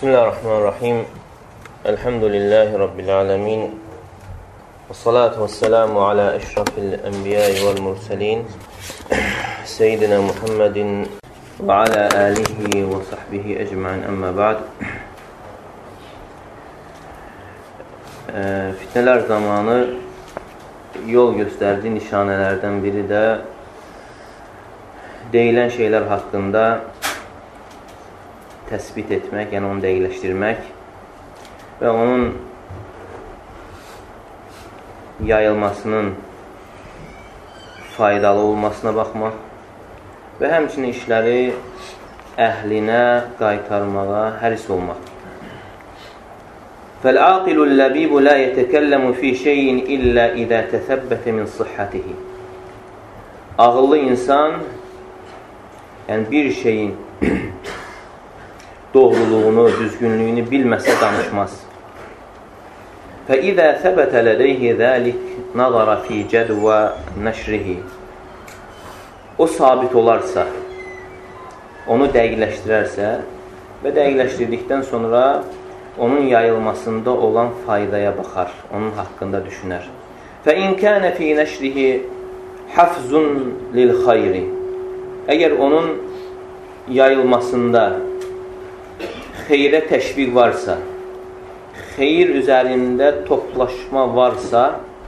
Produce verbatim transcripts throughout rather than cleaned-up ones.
Bismillahirrahmanirrahim. Elhamdülillahi Rabbil alemin. Və salatu və selamu alə əşrafil ənbiyai vəl mursalin. Seyyidina Muhammedin və alə alihi və sahbihi ecmain əmmə ba'd. Fitnələr zamanı yol göstərdiyi nişanələrdən biri də deyilən şeylər haqqında təsbit etmək, yəni onu dəqiqləşdirmək və onun yayılmasının faydalı olmasına baxmaq və həmçinin işləri əhlinə qaytarmağa həris olmaq. Fəl-aqilu l-ləbibu la yetəkəlləmu fi şeyin illə idə təsəbbətə min sıhhətihi. Ağıllı insan, yəni bir şeyin doğruluğunu, düzgünlüyünü bilməsə danışmaz. فَإِذَا ثَبَتَ لَدَيْهِ ذَلِكَ نَظَرَ فِي جَدْوَ نَشْرِهِ. O sabit olarsa, onu dəqiqləşdirərsə və dəqiqləşdirdikdən sonra onun yayılmasında olan faydaya baxar, onun haqqında düşünər. فَإِنْ كَانَ فِي نَشْرِهِ حَفْزٌ لِلْخَيْرِ. Əgər onun yayılmasında xeyrə təşviq varsa, xeyir üzərində toplaşma varsa,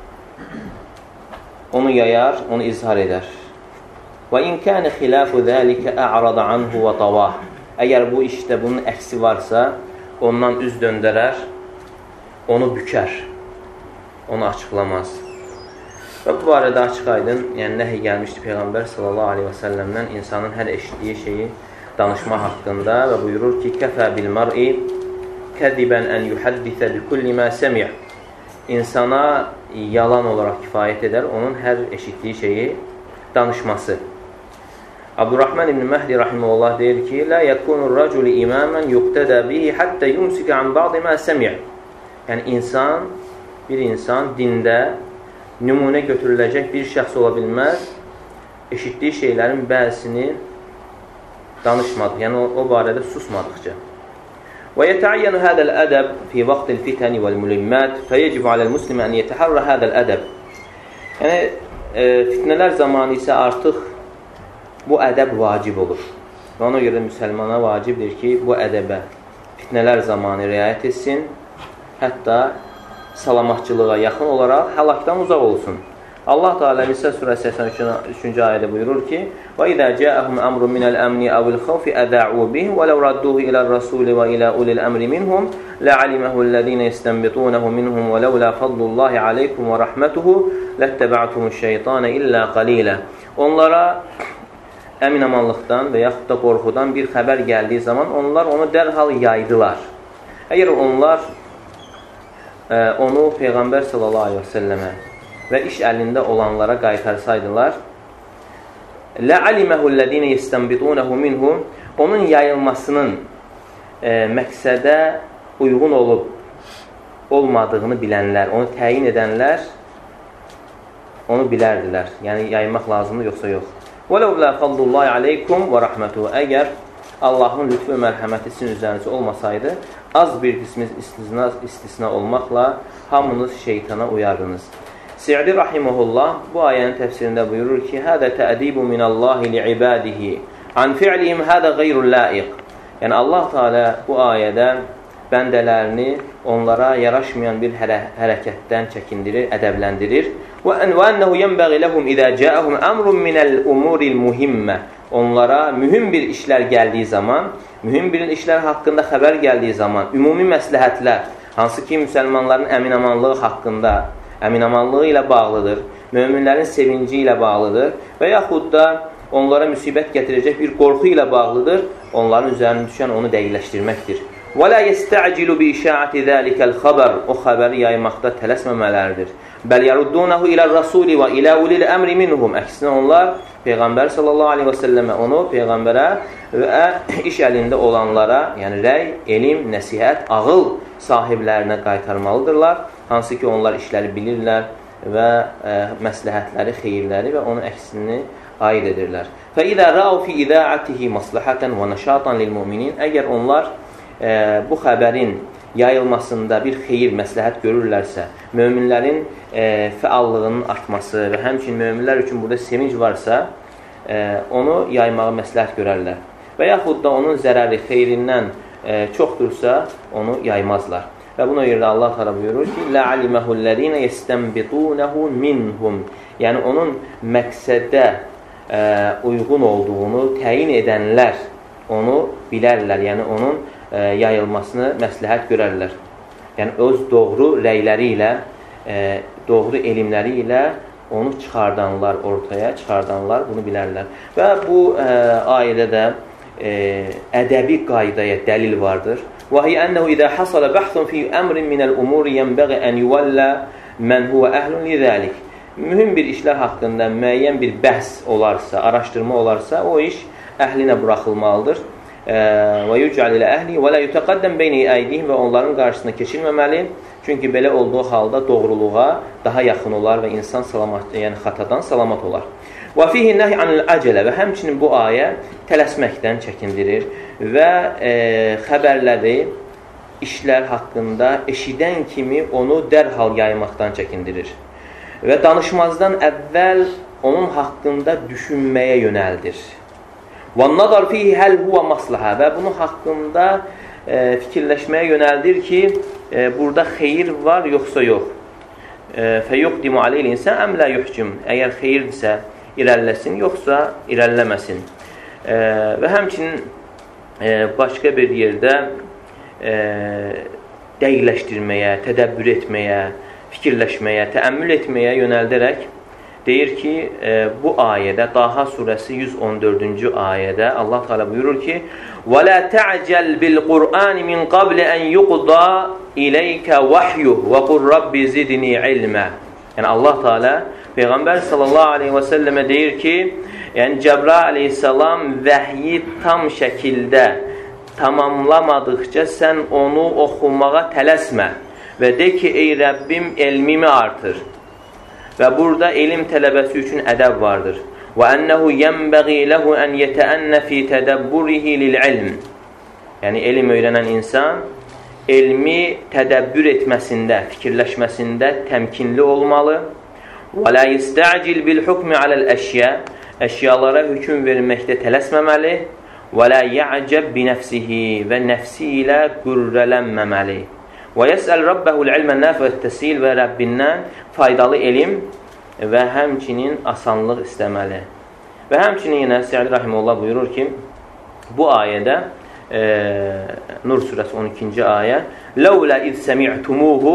onu yayar, onu izhar edər. Və in kana xilafu zalika a'rada anhu və tawah. Əgər bu işdə bunun əksi varsa, ondan üz döndərər, onu bükər, onu açıqlamaz. Və bu barədə açıq-aydın, yəni nəhy gəlmişdi Peyğəmbər sallallahu aleyhi və səlləmdən insanın hər eşitdiyi şeyi danışma haqqında və buyurur ki, kəfə bil mar'i kədibən ən yuhaddisə bi kulli mə səmi'. İnsana yalan olaraq kifayət edər, onun hər eşitdiyi şeyi danışması. Abdurrahman ibn Məhdi rahimehullah deyir ki, la yakunur raculu imaman yuqtada bihi hatta yumsika an ba'd ma səmi'. Yəni insan, bir insan dində nümunə götürüləcək bir şəxs ola bilməz, eşitdiyi şeylərin bəzisini danışmadı, yəni o, o barədə susmadıqca. Və yətəəyyənu hədəl ədəb fi vaxtil fitəni vəl mülimmət fəyəcib aləl muslimə ən yətəhərrə hədəl ədəb. Yəni, e, fitnələr zamanı isə artıq bu ədəb vacib olur. Və ona görə müsəlmana vacibdir ki, bu ədəbə fitnələr zamanı riayət etsin, hətta salamatçılığa yaxın olaraq həlakdan uzaq olsun. Allah Teala Nisa surəsi səksən üçüncü ayədə buyurur ki: "Və izə cəəhum əmrun minəl əmni əvil xawfi əzə'u bih və ləv radduhu ilə'r-rasul və ilə ulil əmri minhum la'alimahu'l-ləzīne yestənbitunahu minhum və ləvlə fadlullahi aleykum və rahmetuhu ləttəba'tumuş-şeytana illə qalilə." Onlara əmin-amanlıqdan və yaxud da qorxudan bir xəbər gəldiyi zaman onlar onu dərhal yaydılar. Əgər onlar e, onu Peyğəmbər sallallahu aleyhi və səlləmə və iş əlində olanlara qaytarsaydılar, لَعَلِمَهُ-llَّذِينَ يَسْتَنْبِطُونَهُ مِنْهُمْ. Onun yayılmasının e, məqsədə uyğun olub olmadığını bilənlər, onu təyin edənlər onu bilərdilər. Yəni yaymaq lazımdır, yoxsa yox. وَلَوْلَا فَضْلُ اللّٰهِ عَلَيْكُمْ وَرَحْمَتُهُ. Əgər Allahın lütfü və mərhəməti sizin üzərinizə olmasaydı, az bir qismi istisna, istisna olmaqla hamınız şeytana uyardınız. Sa'di rahimehullah bu ayənin təfsirində buyurur ki, "Hədə tə'dibu minallahi li'ibadihi an fi'lihim hada ghayrul la'iq." Yəni Allah Teala bu ayədə bəndələrini onlara yaraşmayan bir hərə hərəkətdən çəkindirir, ədəbləndirir. "Və ennehu yenbaghi lahum iza ca'ahum amrun minal umuril muhimmə." Onlara mühüm bir işlər gəldiyi zaman, mühüm bir işlər haqqında xəbər gəldiyi zaman, ümumi məsləhətlər, hansı ki müsəlmanların əmin-amanlığı haqqında, əmin-amanlığı ilə bağlıdır, möminlərin sevinci ilə bağlıdır və yaxud da onlara müsibət gətirəcək bir qorxu ilə bağlıdır, onların üzərinə düşən onu dəqiqləşdirməkdir. وَلَا يَسْتَعْجِلُ بِإِشَاعَةِ ذَٰلِكَ الْخَبَرِ. O xəbəri yaymaqda tələsməmələrdir. بَلْ يَرُدُّونَهُ إِلَى الرَّسُولِ وَإِلَى أُولِي الْأَمْرِ مِنْهُمْ. Əksinə onlar Peyğəmbər sallallahu aleyhi və səlləmə onu Peyğəmbərə və iş əlində olanlara, yəni rəy, elm, nəsihət, ağıl sahiblərinə qaytarmalıdırlar. Hansı ki onlar işləri bilirlər və ə, məsləhətləri, xeyirləri və onun əksini aid edirlər. فَإِذَا رَأَوْ فِي إِذَاعَتِهِ مَصْلَحَةً وَنَشَاطًا لِلْمُؤْمِنِينَ. Əgər onlar e, bu xəbərin yayılmasında bir xeyir, məsləhət görürlərsə, möminlərin e, fəallığının artması və həmçinin möminlər üçün burada sevinc varsa, e, onu yaymağı məsləhət görərlər. Və yaxud da onun zərəri xeyrindən e, çoxdursa, onu yaymazlar. Və buna görə Allah təala buyurur ki: "La'alimahu allazina yestanbitunahu minhum." Yəni onun məqsədə e, uyğun olduğunu təyin edənlər onu bilərlər. Yəni onun e, yayılmasını məsləhət görərlər. Yəni öz doğru rəyləri ilə, e, doğru elmləri ilə onu çıxardanlar, ortaya çıxardanlar bunu bilərlər. Və bu e, ayədə də e, ədəbi qaydaya dəlil vardır. وهي أنه إذا حصل بحث في أمر من الأمور ينبغي أن يولى من هو أهل لذلك. Mühüm bir işlər haqqında müəyyən bir bəhs olarsa, araşdırma olarsa, o iş əhlinə buraxılmalıdır. Və yuc'al ilə əhli və la yutaqaddam beyni əydihim və onların qarşısına keçilməməli. Çünki belə olduğu halda doğruluğa daha yaxın olar və insan salamat, yəni xatadan salamat olar. Və fihi nəhy anil acələ və həmçinin bu ayə tələsməkdən çəkindirir və e, xəbərləri, işlər haqqında eşidən kimi onu dərhal yaymaqdan çəkindirir. Və danışmazdan əvvəl onun haqqında düşünməyə yönəldir. وَالنَّظَرْ فِيهِ هَلْ هُوَ مَصْلَحَ və bunun haqqında e, fikirləşməyə yönəldir ki, e, burada xeyir var, yoxsa yox. فَيُقْدِمُ عَلَيْهِ الْإِنسَانَ أَمْ لَا يُحْجِمُ Əgər xeyirdirsə, irəlləsin, yoxsa irəlləməsin. E, və həmçinin e, başqa bir yerdə e, dəqiqləşdirməyə, tədəbbür etməyə, fikirləşməyə, təəmmül etməyə yönəldərək deyir ki, e, bu ayədə, Daha surəsi yüz on dördüncü ayədə Allah Teala buyurur ki: وَلَا تَعْجَلْ بِالْقُرْآنِ مِنْ قَبْلِ أَنْ يُقْضَى إِلَيْكَ وَحْيُهُ وَقُلْ رَبِّ زِدْنِي عِلْمًا Yəni Allah Teala Peyğəmbər sallallahu aleyhi və səlləmə deyir ki, yəni Cəbrail aleyhissalam vəhyi tam şəkildə tamamlamadıqca sən onu oxumağa tələsmə və de ki, ey Rəbbim elmimi artır. Və burada elm tələbəsi üçün ədəb vardır. Və ənəhu yənbəği ləhu ən yətəənnə fi tədəbburihi lil-ilm Yəni elm öyrənən insan elmi tədəbbür etməsində, fikirləşməsində təmkinli olmalı. وَلَا يَسْتَعْجِلْ بِالْحُكْمِ عَلَى الْأَشْيَا Əşyalara hüküm verməkdə tələsməməli. وَلَا يَعْجَبْ بِنَفْسِهِ Və nəfsi ilə qürrələnməməli. وَيَسْأَلْ رَبَّهُ الْعِلْمَ النَّافِعَ وَالتَّسِيلَ Və Rəbbindən faydalı elm və həmçinin asanlıq istəməli. Və həmçinin yenə Sə'di Rahimullah buyurur ki, bu ayədə e, Nur surəsi on ikinci ayə لَوْلَا إِذْ سَمِعْتُمُوهُ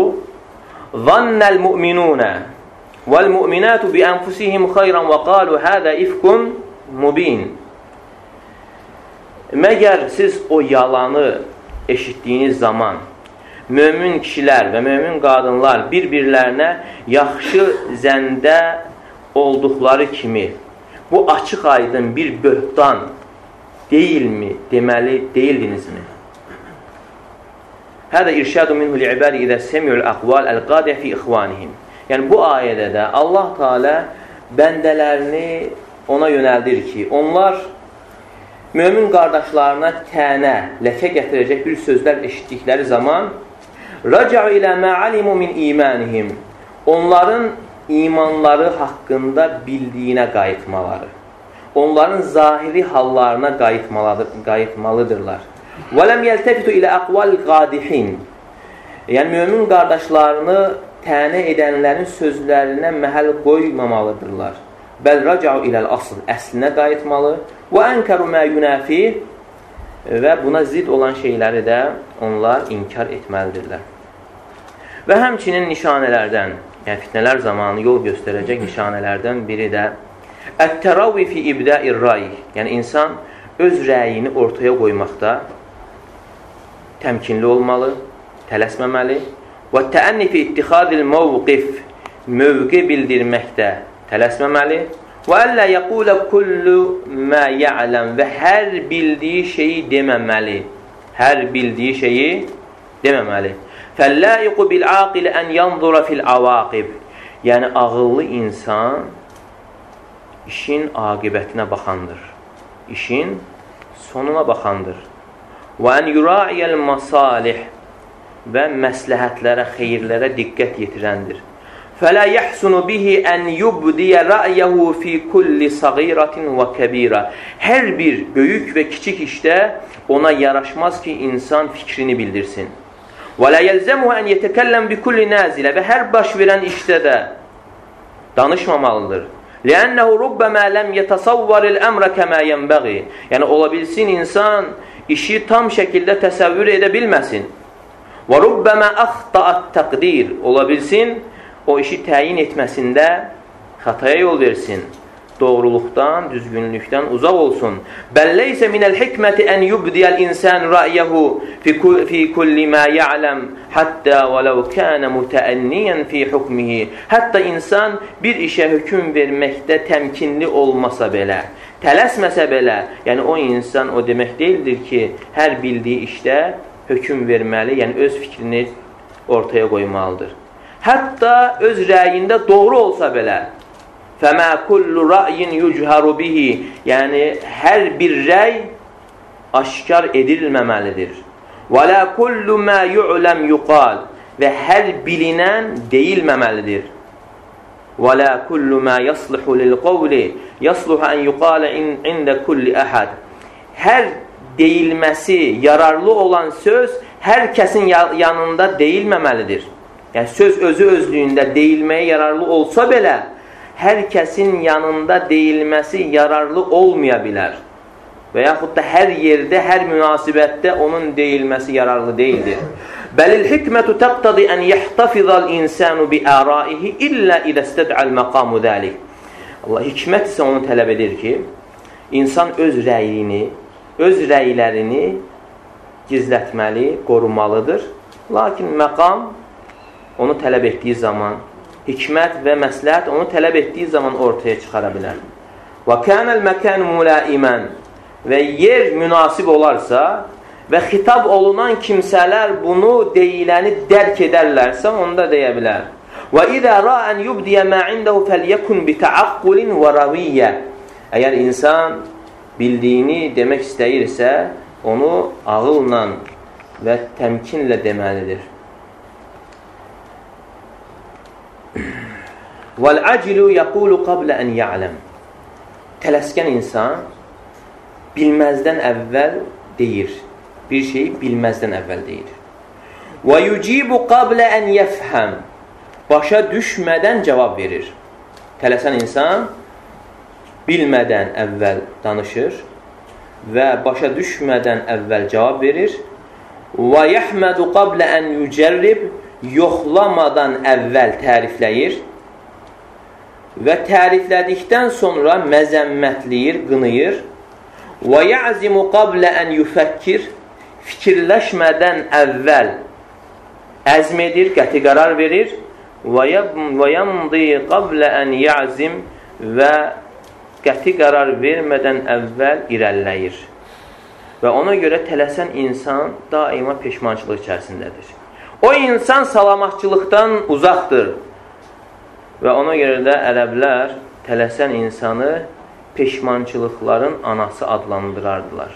ظَنَّ الْمُؤْمِنُونَ وَالْمُؤْمِنَاتُ بِأَنْفُسِهِمْ خَيْرًا وَقَالُوا هَذَا إِفْكٌ مُبِينٌ Məgər siz o yalanı eşitdiyiniz zaman mömin kişilər və mömin qadınlar bir-birlərinə yaxşı zəndə olduqları kimi bu açıq aydın bir böhtan deyilmi, deməli deyildinizmi? Hədə irşadu minhu li'ibadi idə semi'ul aqval əl-qadiyə fi ixvanihim Yəni bu ayədə də Allah Teala bəndələrini ona yönəldir ki, onlar mömin qardaşlarına tənə, ləkə gətirəcək bir sözlər eşitdikləri zaman rəcəu ilə mə alimu min imanihim onların imanları haqqında bildiyinə qayıtmaları, onların zahiri hallarına qayıtmalıdırlar. Və ləm yəltəfitu ilə əqval qadihin Yəni mömin qardaşlarını tənə edənlərin sözlərinə məhəl qoymamalıdırlar. Bəl rəcəu iləl asl, əslinə qayıtmalı. Və ənkəru mə yunafi və buna zid olan şeyləri də onlar inkar etməlidirlər. Və həmçinin nişanələrdən, yəni fitnələr zamanı yol göstərəcək nişanələrdən biri də ət-təravvi fi ibda'ir ray, yəni insan öz rəyini ortaya qoymaqda təmkinli olmalı, tələsməməli. Və təənni fi ittixadil mövqif, mövqi bildirməkdə tələsməməli. Və əllə yəqulə kullu mə ya'ləm və hər bildiyi şeyi deməməli. Hər bildiyi şeyi deməməli. Fəlləiqu bil-aqil ən yanzura fil-avaqib. Yəni ağıllı insan işin aqibətinə baxandır. İşin sonuna baxandır. və ən yura'iyəl masalih və məsləhətlərə, xeyirlərə diqqət yetirəndir. Fələ yəhsunu bihi ən yubdiyə ra'yəhu fi kulli sagiratin və kəbirə. Hər bir böyük və kiçik işdə ona yaraşmaz ki, insan fikrini bildirsin. Və lə yəlzəmuhu ən yetəkəlləm bi kulli nəzilə və hər baş verən işdə də danışmamalıdır. لِأَنَّهُ رُبَّمَا لَمْ يَتَصَوَّرِ الْأَمْرَ كَمَا يَنْبَغِي. Yəni, ola bilsin insan işi tam şəkildə təsəvvür edə bilməsin. وَرُبَّمَا أَخْطَأَتْ تَقْدِيرِ. Ola bilsin, o işi təyin etməsində xataya yol versin. Doğruluqdan, düzgünlükdən uzaq olsun. Bəlləysə minəl hikməti ən yubdiyəl insan ra'yəhu fi kulli mə ya'ləm həttə və ləv kənə mütəənniyən fi hukmihi. Hətta insan bir işə hökm verməkdə təmkinli olmasa belə, tələsməsə belə, yəni o insan o demək deyildir ki, hər bildiyi işdə hökm verməli, yəni öz fikrini ortaya qoymalıdır. Hətta öz rəyində doğru olsa belə, فَمَا كُلُّ رَأْيٍ يُجْهَرُ بِهِ. Yəni, hər bir rəy aşkar edilməməlidir. وَلَا كُلُّ مَا يُعْلَمْ يُقَالِ. Və hər bilinən deyilməməlidir. وَلَا كُلُّ مَا يَصْلِحُ لِلْقَوْلِ يَصْلُحَ أَنْ يُقَالَ عِنْدَ كُلِّ أَحَدٍ. Hər deyilməsi yararlı olan söz hər kəsin yanında deyilməməlidir. Yəni, söz özü özlüyündə deyilməyə yararlı olsa belə, hər kəsin yanında deyilməsi yararlı olmaya bilər. Və yaxud da hər yerdə, hər münasibətdə onun deyilməsi yararlı deyildir. Bəlil hikmətu təqtadi ən yəhtafizal insanu bi əraihi illə idəstədəl məqamu dəlik. Allah, hikmət isə onu tələb edir ki, insan öz rəyini, öz rəylərini gizlətməli, qorumalıdır. Lakin məqam onu tələb etdiyi zaman, hikmət və məsləhət onu tələb etdiyi zaman ortaya çıxara bilər. Və kənəl məkən müləimən. Və yer münasib olarsa və xitab olunan kimsələr bunu deyiləni dərk edərlərsə, onda deyə bilər. Və idə rəən yubdiyə mə indəhu fəlyəkun bitəaqqulin və raviyyə. Əgər insan bildiyini demək istəyirsə, onu ağılla və təmkinlə deməlidir. وَالْعَجِلُ يَقُولُ قَبْلَ أَنْ يَعْلَمْ. Tələskən insan bilməzdən əvvəl deyir. Bir şeyi bilməzdən əvvəl deyir. وَيُجِيبُ قَبْلَ أَنْ يَفْهَمْ. Başa düşmədən cavab verir. Tələsən insan bilmədən əvvəl danışır və başa düşmədən əvvəl cavab verir. وَيَحْمَدُ قَبْلَ أَنْ يُجَرِّبْ. Yoxlamadan əvvəl tərifləyir və təriflədikdən sonra məzəmmətləyir, qınıyır. Və ya'zimu qablə ən yufəkkir. Fikirləşmədən əvvəl əzm edir, qəti qərar verir. Və yamdi qablə ən ya'zim. Və qəti qərar vermədən əvvəl irəliləyir. Və ona görə tələsən insan daima peşmançılıq içərisindədir. O insan salamatçılıqdan uzaqdır. Və ona görə də ərəblər tələsən insanı peşmançılıqların anası adlandırardılar.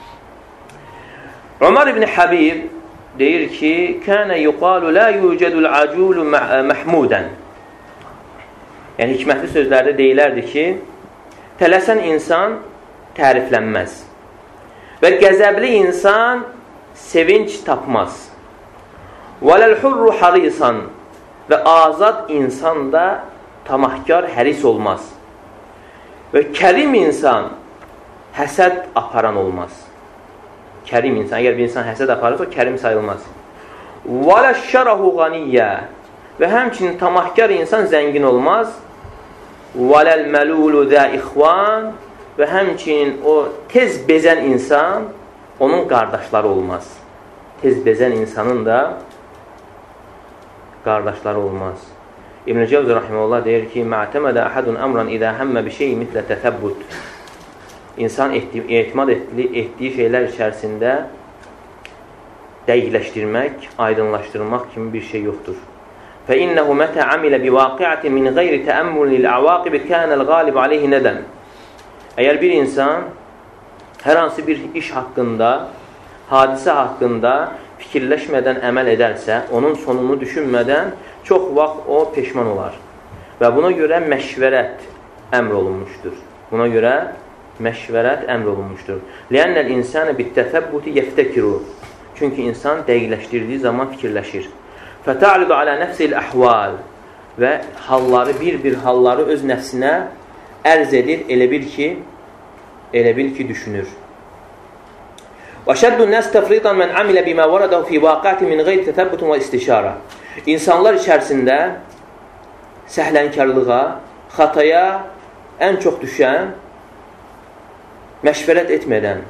Ömər ibn Habib deyir ki, kənə yuqalu la yucədul aculu məhmudən. Yəni, hikmətli sözlərdə deyilərdi ki, tələsən insan təriflənməz və qəzəbli insan sevinç tapmaz. وَلَلْحُرُّ حَرِيسًا. Və azad insan da tamahkar, həris olmaz. Və kərim insan həsəd aparan olmaz. Kərim insan, əgər bir insan həsəd aparırsa, o kərim sayılmaz. وَلَشَّرَهُ غَنِيَّ. Və həmçinin tamahkar insan zəngin olmaz. وَلَلْمَلُولُ ذَا إِخْوَانِ. Və həmçinin o tez bezən insan, onun qardaşları olmaz. Tez bezən insanın da qardaşları olmaz. İbn-i Cəvzi rahimehullah deyir ki, "Mə'təmədə əhədun əmran idə həmmə bir şey mitlə təsəbbut." İnsan etimad etdiyi şeylər içərisində dəqiqləşdirmək, aydınlaşdırmaq kimi bir şey yoxdur. فَإِنَّهُ مَتَى عَمِلَ بِوَاقِعَةٍ مِنْ غَيْرِ تَأَمُّلِ لِلْعَوَاقِبِ كَانَ الْغَالِبُ عَلَيْهِ نَدَمْ. Əgər bir insan hər hansı bir iş haqqında hadisə haqqında fikirləşmədən əməl edərsə, onun sonunu düşünmədən çox vaxt o peşman olar. Və buna görə məşvərət əmr olunmuşdur. Buna görə məşvərət əmr olunmuşdur. Li'annəl insana bittəsəbbuti yeftekiru. Çünki insan dəqiqləşdirdiyi zaman fikirləşir. Fəta'lidu alə nəfsil əhval. Və halları, bir-bir halları öz nəfsinə ərz edir, elə bil ki, elə bil ki, düşünür. Və şəddun nəs təfriqan mən amilə bimə varadahu fi vaqati min qeyri tətəbbutun və istişara. İnsanlar içərisində səhlənkarlığa, xataya ən çox düşən məşvərət etmədən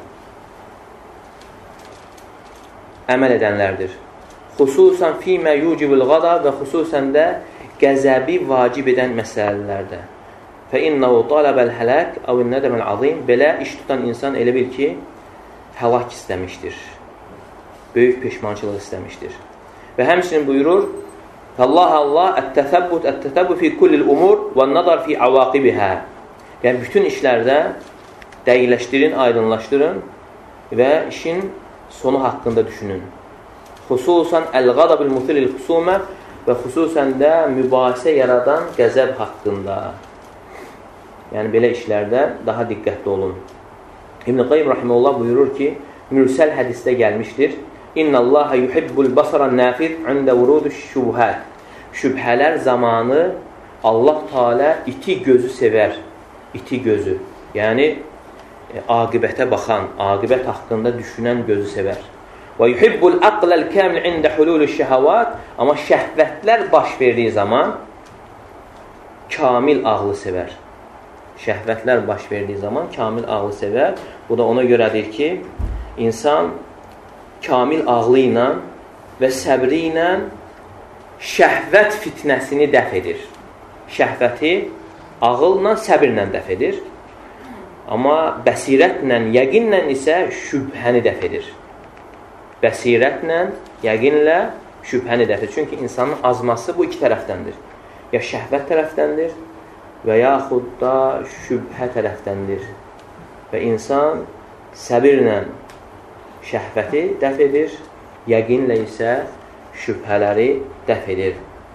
əməl edənlərdir. Xüsusən fīmə yucibul qada və xüsusən də qəzəbi vacib edən məsələlərdə. Fəinnahu talabəl hələk əvin nədəməl azim. Belə iş tutan insan elə bil ki, həlak istəmişdir. Böyük peşmançılıq istəmişdir. Və həmçinin buyurur, Allah Allah ət-təsəbbut ət-təsəbbut fi kullil umur və nəzar fi avaqibihə. Yəni, bütün işlərdə dəqiqləşdirin, aydınlaşdırın və işin sonu haqqında düşünün. Xüsusən əl-qadabil mutilil xusumə və xüsusən də mübahisə yaradan qəzəb haqqında. Yəni, belə işlərdə daha diqqətli olun. İbn-i Qayyim Rahimullah buyurur ki, mürsəl hədisdə gəlmişdir. İnnəllaha yuhibbul basaran nafid ində vuruduş şubhət. Şübhələr zamanı Allah Teala iti gözü sevər. İti gözü. Yəni, e, aqibətə baxan, aqibət haqqında düşünən gözü sevər. Və yuhibbul aqləl kəmil ində hululuş şəhəvat. Amma şəhvətlər baş verdiyi zaman kamil ağlı sevər. Şəhvətlər baş verdiyi zaman kamil ağlı sevər. Bu da ona görədir ki, insan kamil ağlı ilə və səbri ilə şəhvət fitnəsini dəf edir. Şəhvəti ağılla, səbirlə dəf edir. Amma bəsirətlə, yəqinlə isə şübhəni dəf edir. Bəsirətlə, yəqinlə şübhəni dəf edir. Çünki insanın azması bu iki tərəfdəndir. Ya şəhvət tərəfdəndir və yaxud da şübhə tərəfdəndir. Və insan səbirlə şəhvəti dəf edir, yəqinlə isə şübhələri dəf edir.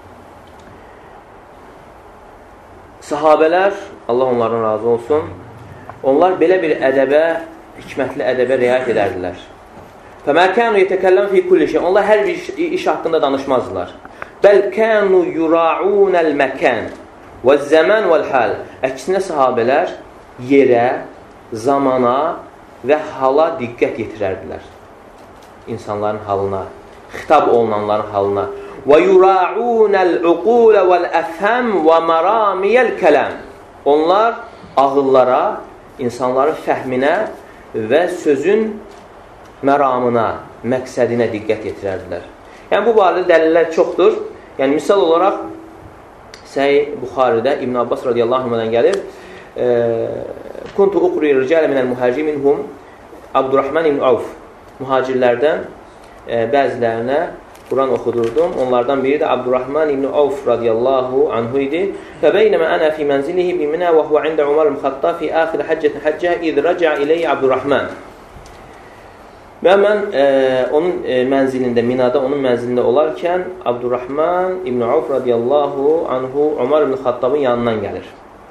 Sahabələr, Allah onların razı olsun, onlar belə bir ədəbə, hikmətli ədəbə riayət edərdilər. فَمَا كَانُوا يَتَكَلَّمْ فِي كُلِّ شَيْءٍ Onlar hər bir iş haqqında danışmazdılar. بَلْ كَانُوا يُرَاعُونَ الْمَكَانِ وَالزَّمَانِ وَالْحَالِ Əksinə sahabələr yerə, zamana və hala diqqət yetirərdilər. İnsanların halına, xitab olunanların halına. وَيُرَاعُونَ الْعُقُولَ وَالْأَفْهَمْ وَمَرَامِيَ الْكَلَامِ Onlar ağıllara, insanların fəhminə və sözün məramına, məqsədinə diqqət yetirərdilər. Yəni, bu barədə dəlillər çoxdur. Yəni, misal olaraq, Səhi Buxaridə İbn Abbas radiyallahu anhudan gəlir. Kuntu uqri ricələ minəl muhacir minhum Abdurrahman ibn Avf. Muhacirlərdən e, bəzilərinə Quran oxudurdum. Onlardan biri də Abdurrahman ibn Avf radiyallahu anhu idi. Fəbeynəmə ənə fi mənzilihi biminə və huvə ində Umar ibn-Xattab fi axir həccətin həccə iz rəca iləyyə Abdurrahman. Və mən e, onun e, mənzilində, Minada onun mənzilində olarkən Abdurrahman ibn Avf radiyallahu anhu Umar ibn-Xattabın yanından gəlir.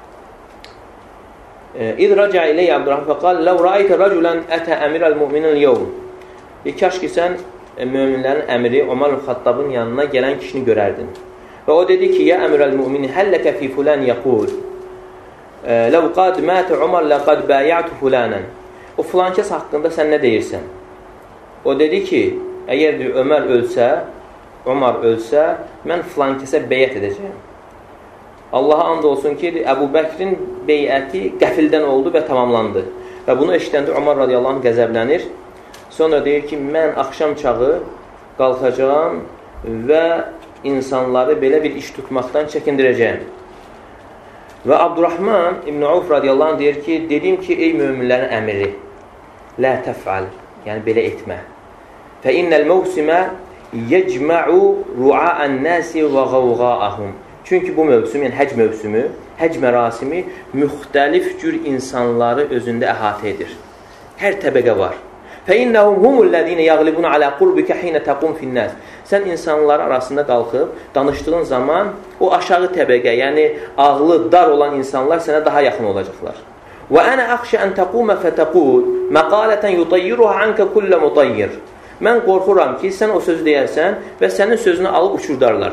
İz rəca iləyyə Abdurrahman fəqal ləv rəaytə rəculən ətə əmirəl müminin yevm. Kaş ki, sən möminlərin əmiri Umar ibn-Xattabın yanına gələn kişini görərdin. Və o dedi ki, ya əmirəl müminin həlləkə fi fulən yəqul ləv qad mətə Umar ləqad bəyətü fulənən. O filan kəs haqqında sən nə deyirsən? O dedi ki, əgər Ömər ölsə, Umar ölsə, mən filan kəsə beyət edəcəyim. Allaha and olsun ki, Əbu Bəkrin beyəti qəfildən oldu və tamamlandı. Və bunu eşidəndə Umar radiyallahu anh qəzəblənir. Sonra deyir ki, mən axşam çağı qalxacağam və insanları belə bir iş tutmaqdan çəkindirəcəyim. Və Abdurrahman ibn Avf radiyallahu anh deyir ki, dedim ki, ey möminlərin əmiri, lə təfəl, yəni belə etmə. Fə innəl məvsimə yəcmə'u ru'a'ən nəsi və qavqa'ahum. Çünki bu mövsüm, yəni həc mövsümü, həc mərasimi müxtəlif cür insanları özündə əhatə edir. Hər təbəqə var. فَإِنَّهُمْ هُمُ الَّذِينَ يَغْلِبُونَ عَلَى قُرْبِكَ حِينَ تَقُومُ فِي النَّاسِ Sən insanlar arasında qalxıb, danışdığın zaman o aşağı təbəqə, yəni ağlı dar olan insanlar sənə daha yaxın olacaqlar. وَأَنَا أَخْشَ أَنْ تَقُومَ فَتَقُولُ مَقَالَةً يُطَيِّرُهَا عَنْكَ كُلَّ مُطَيِّرٍ Mən qorxuram ki, sən o sözü deyərsən və sənin sözünü alıb uçurdarlar.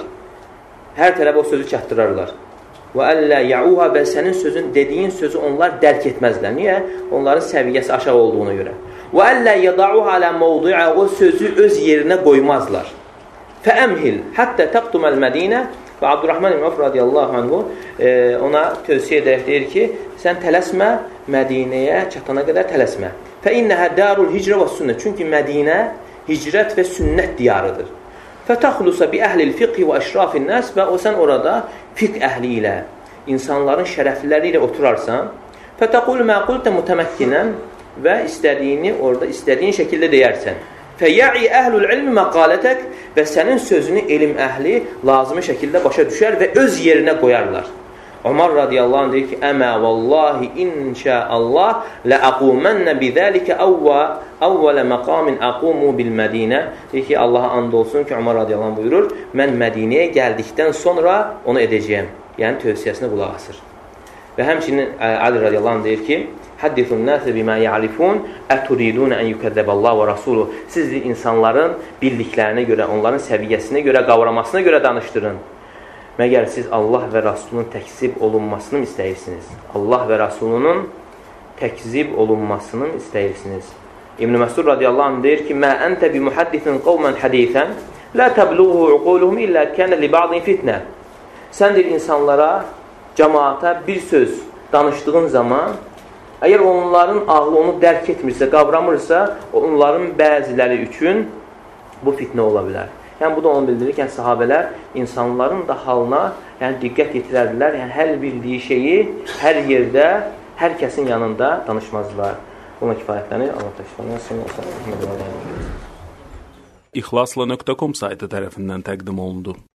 Hər tərəfə o sözü çatdırarlar. وَأَلَّا يَعُوهَا Və sənin sözün, dediyin sözü onlar dərk etməzlər. Niyə? Onların səviyyəsi aşağı olduğuna görə. وَأَلَّا يَضَعُوهَا عَلَى مَوْضِعَ O sözü öz yerinə qoymazlar. فَأَمْهِلْ حَتَّى تَقْتُمَ الْمَد۪ينَ Və Abdurrahman ibn Avf radiyallahu anhu e, ona tövsiyə edərək deyir ki, sən tələsmə, Mədinəyə çatana qədər tələsmə. فَإِنَّهَا دَارُ الْهِجْرَ وَالسُنَّةِ Çünki Mədinə hicrət və sünnət diyarıdır. فَتَخْلُسَ بِأَهْلِ الْفِقْهِ وَأَشْرَافِ النَّاسِ Və o sən orada fiqh əhli ilə, insanların şərəfləri ilə oturarsan. فَتَقُولُ مَا قُلْتَ مُتَمَكِّنًا Və istədiyini orada, istədiyin şəkildə deyərsən. فَيَعِي أَهْلُ الْعِلْمِ مَقَالَتَكْ Və sənin sözünü elm əhli lazımi şəkildə başa düşər və öz yerinə qoyarlar. Ömər radiyallahu anh deyir ki, Əmə vallahi inşaallah ləəqumənə bizəlikə əvvələ məqamin əqumu bil-Mədinə deyir ki, Allaha and olsun ki, Ömər radiyallahu anh buyurur, mən Mədinəyə gəldikdən sonra onu edəcəyəm. Yəni, tövsiyəsinə qulaq asır. Və həmçinin Ali radiyallahu anh deyir ki, Həddithun nəsə bimə ya'rifun əturidun ən yukəzzəbəllah və rasuluh Siz insanların bildiklərinə görə, onların səviyyəsinə görə, qavramasına görə danışdırın. Məgər siz Allah və Rasulunun təkzib olunmasını istəyirsiniz? Allah və Rasulunun təkzib olunmasını istəyirsiniz. İbn-i Məsud radiyallahu anh deyir ki, Mə əntə bi muhaddisin qovmən hədithən lə təbluğu uquluhum illə kənə li ba'din fitnə Səndir insanlara, cəmaata bir söz danışdığın zaman əgər onların ağlı onu dərk etmirsə, qavramırsa, onların bəziləri üçün bu fitnə ola bilər. Yəni, bu da onu bildirir ki, yəni, sahabələr insanların da halına yəni, diqqət yetirərdilər. Yəni, hər bildiyi şeyi hər yerdə, hər kəsin yanında danışmazlar. Buna kifayətlənir. Allah təşkilatına. İxlasla nöqtə com saytı tərəfindən təqdim olundu.